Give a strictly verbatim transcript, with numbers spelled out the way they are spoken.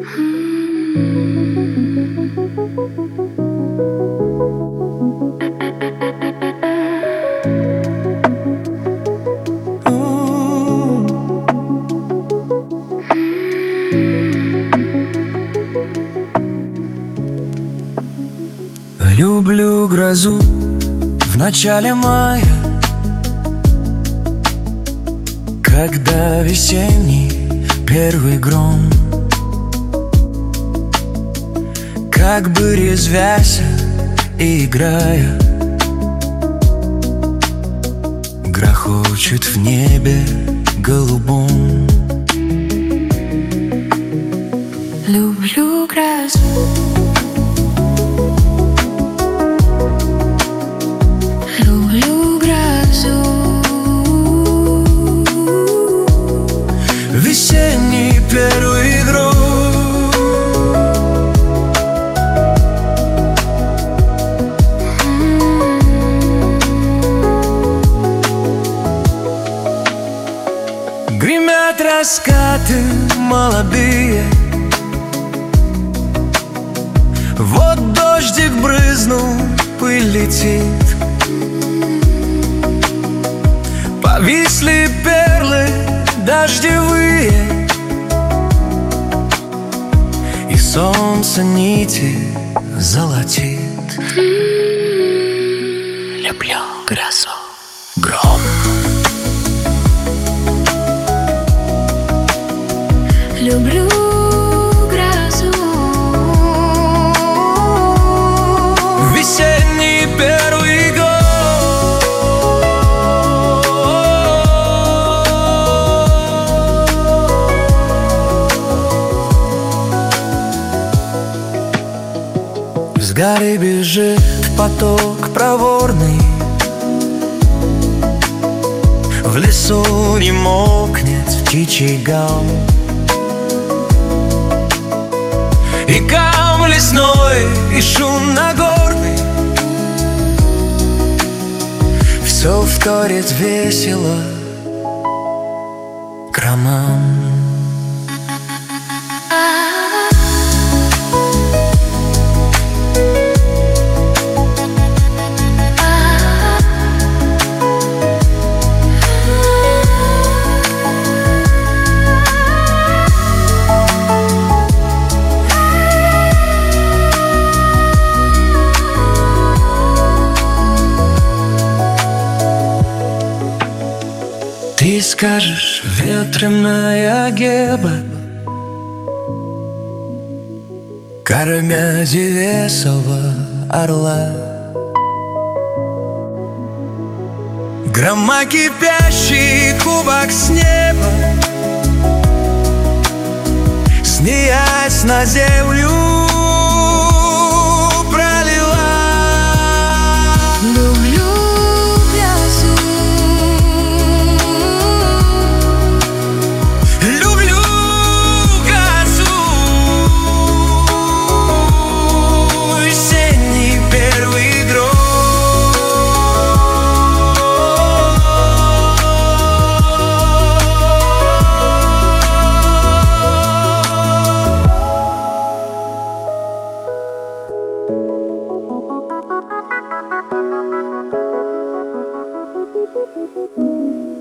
Люблю грозу в начале мая, когда весенний первый гром, как бы резвяся и играя, грохочет в небе голубом. Люблю грозу. Люблю грозу. Весенний первый гром. Гремят раскаты молодые, вот дождик брызнул, пыль летит. Повисли перлы дождевые, и солнце нити золотит. Люблю грозу. Гром. Люблю грозу. Весенний первый год. С горы бежит поток проворный, в лесу не мокнет птичий гам, и гам лесной, и шум нагорный, все вторит весело громам. Ты скажешь, ветреная геба, кормя девесова орла, грома кипящий кубок с неба, смеясь на землю пролила. Люблю грозу. Люблю грозу. Весенний первый гром. Thank you.